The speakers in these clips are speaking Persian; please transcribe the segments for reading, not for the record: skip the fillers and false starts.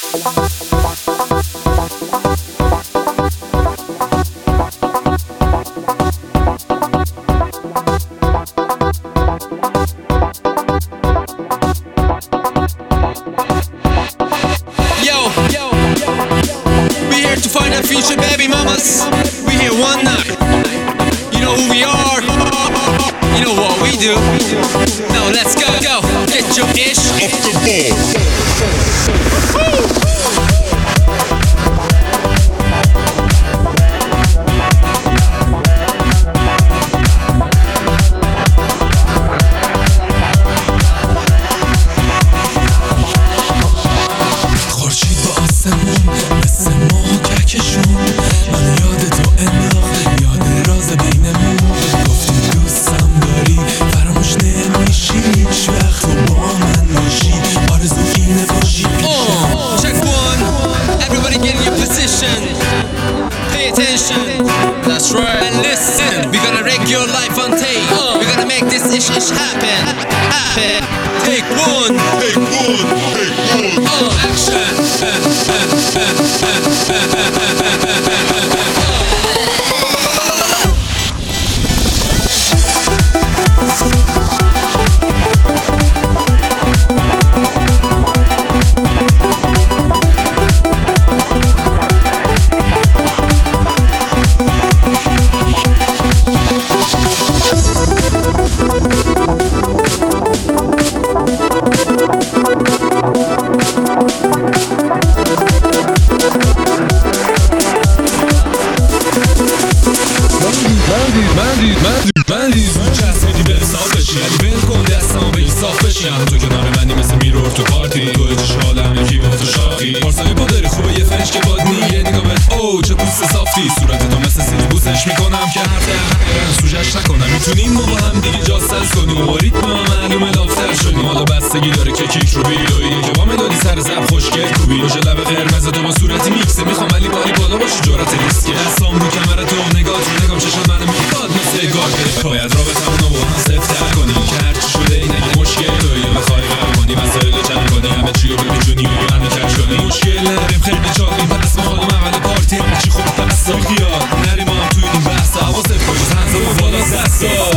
Find our future baby mamas. We here one night. You know who we are. You know what we do. Now let's go. Get your ish off the ball. خورشید با آسمون مثل ماه کهکشون، من یاد تو انداخت یاد راز بینمون. گفتی دوستم داری فراموش نمیشی، هیچ وقت تو با من باشی، آرزو اینه باشی پیشم. Check one. Everybody get in your position. Pay attention. That's right. And listen. We're gonna wreck your life on tape. We're gonna make this ish happen. Take one. Action. من زود چسبیدی به حساب بشی، علی بل کن دستم به صاف بشیم. تو کنار منی مثل میرور تو پارتی، تو چشال همه کی با تو شاخی. پارسالی با داری خوبه یه فرش که باد نیه نگاه به او چه پوست صافتی. صورت تو مثل سیلی بوسش میکنم که حرف سوجش نکنم. میتونیم ما با هم دیگه جاسترس کنیم و با ریتم معلومه لافتر شدیم. حالا بستگی داره که کیک رو بیلویی که با مدادی سر زب خوشگل کوبی. روژ لب قرمز تو با صورتی میکسه، میخوام ولی باری بالا باشی جرأت ریسکه. دستام رو کمر تو نگاه چشم منو میخواد مثل گارده. باید رابطمونو با هم سفتر کنیم که هرچی شده این اگه مشکل تویی بخوای غم کنی مسائل رو جمع کنی همه چی رو ببیجونی و همه کش کنی. مشکل نداریم خیلی چاقیم پس میخوادم اول پارتی همه چی خوب پس خیال نریم هم توی این بحث حواست باشه هنزمون بالا دستا.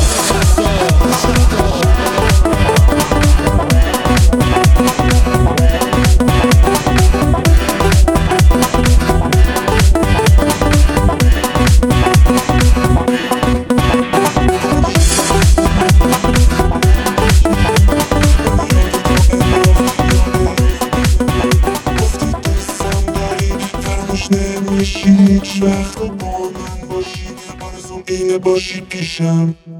نمیشی هیچ وقت با من باشی، آرزوم اینه باشی پیشم.